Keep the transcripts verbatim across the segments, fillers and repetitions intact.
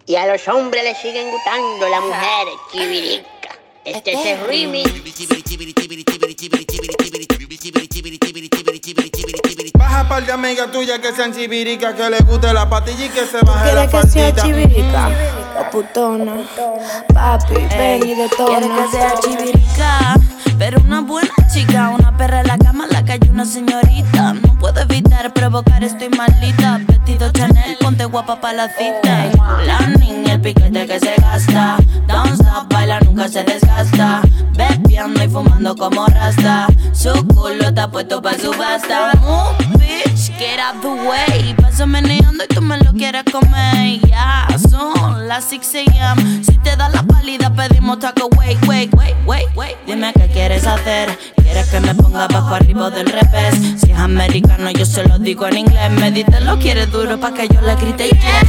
Y a los hombres les siguen gustando las mujeres chivirica. Este es el remix. Baja par de amigas tuyas que sean chivirica, que les guste la patilla y que se baje la ¿Quieres que sea faldita. chivirica o putona? Papi, ven y detona. Quiere que sea chivirica, pero una buena chica. Una perra en la cama, la calle una señorita. No puedo evitar provocar, estoy maldita. Vestido Chanel, ponte guapa pa' la cita. La niña, el piquete que se gasta. Don't stop, baila, nunca se desgasta. Bebiendo y fumando como rasta. Su culo está puesto pa' subasta. Move, bitch, get out the way. Paso meneando y tú me lo quieres comer. Ya, yeah, son las six a m Si te da la pálida pedimos taco. Wait, wait, wait, wait, wait. Dime qué quieres hacer. ¿Quieres que me ponga abajo arriba del revés? Si es americano yo se lo digo en inglés. Me dice lo quieres duro pa' que yo le grite y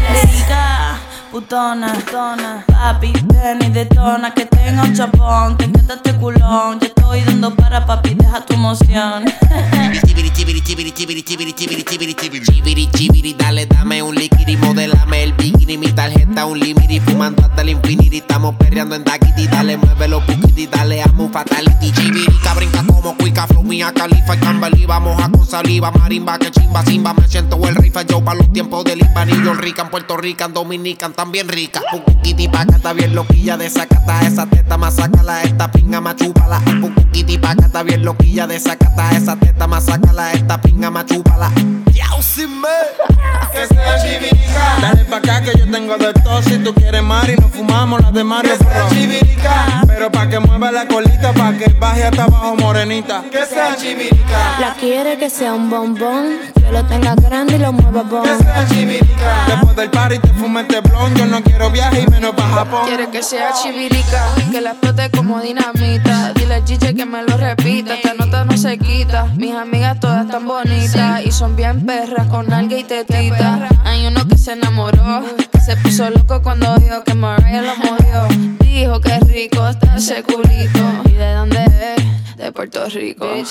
quiera. Putona, putona, papi, ven y detona. Que tenga un chapón, te encanta este culón. Yo estoy dando para papi, deja tu emoción. Chibiri, chibiri, chibiri, chibiri, chibiri, chibiri, chibiri, chibiri, chibiri, chibiri, dale, dame un liquidi, modélame el bikini, mi tarjeta, un limiri, fumando hasta el infinity, estamos perreando en Daquiti, dale, muévelo, puquiti, dale, amo un fatality, chibirica, brinca como cuica, flow, mía, califa y cambali, vamos a con saliva, marimba, que chimba, simba, me siento el rifa, yo pa' los tiempos del Imbanillo, rica, en Puerto Rico, en Dominican, también rica, puquiti, paca, está bien loquilla, desacata, esa teta, más sácala, esta pinga, más chúpala, puquiti, paca, está bien loquilla, desacata, esa teta, más sácala, esta pinga, más chúpala. Yao, sin me. Que sea chivirica. Dale pa' acá que yo tengo de todo. Si tú quieres Mari, nos fumamos las de Mario. Que sea chivirica. Pero pa' que mueva la colita, pa' que baje hasta abajo morenita. Que sea chivirica. La quiere que sea un bombón, que lo tenga grande y lo mueva bon. Que sea chivirica. Después del party te fume este blon. Yo no quiero viaje y menos pa' Japón. Quiere que sea chivirica, que la explote como dinamita. Dile a Chiche que me lo repita, esta nota no se quita. Mis amigas todas tan bonitas y son bien perras con alga y tetita. Hay uno que se enamoró, que se puso loco cuando dijo que Mariah lo murió. Dijo que rico está ese culito. ¿Y de dónde es? De Puerto Rico. Ay,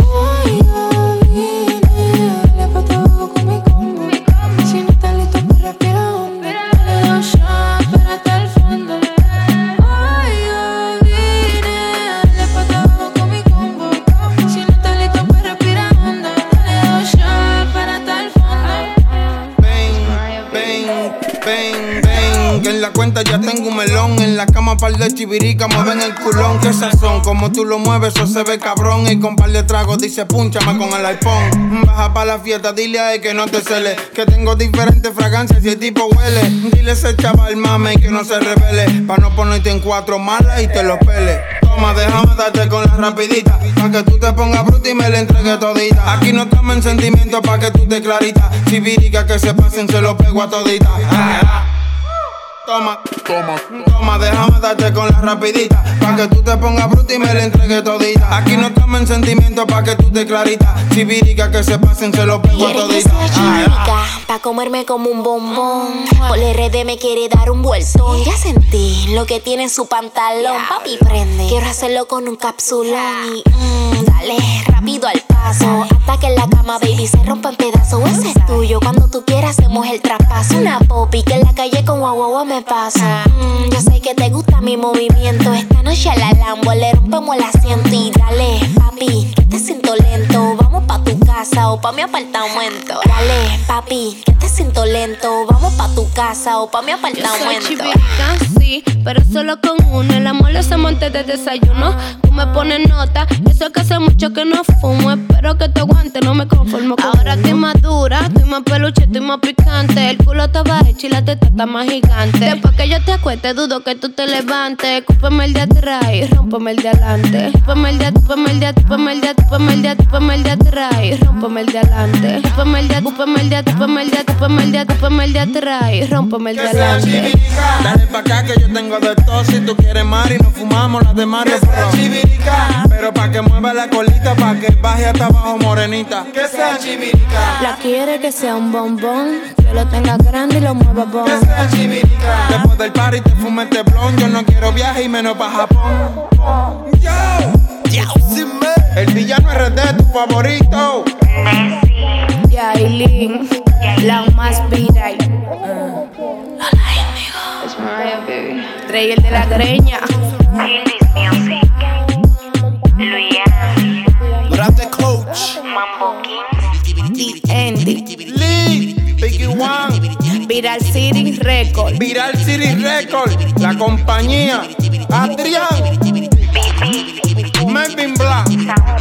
yo vine, dale pa' abajo con mi combo. Si no estás listo pues respira hondo. Dale dos shots para hasta el fondo. Ay, yo vine, dale pa' abajo con mi combo. Si no estás listo pues respira hondo. Dale dos shots para hasta el fondo. Ven, ven, ven, ven. Que en la cuenta ya tengo un melón. En la cama par de chivirica, mueven el culón. Que sazón, como tú lo mueves, eso se ve cabrón. Y con par de tragos dice púnchame con el iPhone. Baja pa' la fiesta, dile a él que no te cele. Que tengo diferentes fragancias y el tipo huele. Dile a ese chaval mame que no se revele. Pa' no ponerte en cuatro malas y te lo pele. Toma, déjame darte con la rapidita. Pa' que tú te pongas bruta y me la entregue todita. Aquí no estamos en sentimiento pa' que tú te claritas. Chivirica que se pasen, se lo pego a todita. Ah, Toma, toma, toma, déjame darte con la rapidita. Pa' que tú te pongas bruta y me la entregue todita. Aquí no estamos en sentimiento pa' que tú te claritas. Chivirica que se pasen, se lo pego a todita. Chivirica, pa' comerme como un bombón. Por el R D me quiere dar un vueltón. Ya sentí lo que tiene en su pantalón. Papi, prende, quiero hacerlo con un capsulón. Y mmm, dale rápido al paso. Hasta que en la cama, baby, se rompa en pedazos. Ese es tuyo, cuando tú quieras hacemos el traspaso. Una popi que en la calle con guau guau me pasa. Mm, yo sé que te gusta mi movimiento. Esta noche a la Lambo le rompemos el asiento. Y dale, papi, que te siento lento. Vamos pa' tu casa o pa' mi apartamento. Dale, papi, que te siento lento. Vamos pa' tu casa o pa' mi apartamento. Yo soy chivirica, sí, pero solo con uno. El amor lo hacemos antes de desayuno. Tú me pones nota, eso es que hace mucho que no fumo. Espero que te aguante, no me conformo con Ahora estoy más dura, estoy más peluche, estoy más picante. El culo estaba hecho y la teta está más gigante. Después que yo te acueste, dudo que tú te levantes. Cúpeme el de atrás y rómpeme el de adelante. Cúpeme el de, cúpeme el de, cúpeme el de, cúpeme el de, cúpeme el de atrás y rómpeme el de adelante. Cúpeme el de, cúpeme el de, cúpeme el de, cúpeme el de, cúpeme el de atrás y rómpeme el de adelante. Dale pa' acá que yo tengo de todo. Si tú quieres Mari, nos fumamos las de Mario. Que sea chivirica. Pero pa' que mueva la colita, pa' que baje hasta abajo morenita. Que sea chivirica. La quiere que sea un bombón, que lo tenga grande y lo mueva bon. Que sea chivirica. Después del party te fume este blon. Yo no quiero viaje y menos pa' Japón. Yo, Yao, sin me. el villano R D, tu favorito. Yailin, la más viral. Hola, amigo. Ay, baby. Trey el de la greña. Grande Coach. Mambo King. The Andy. Lee. Picky One. Viral City Record. Viral City Record. La compañía. Adrián. Melvin Black.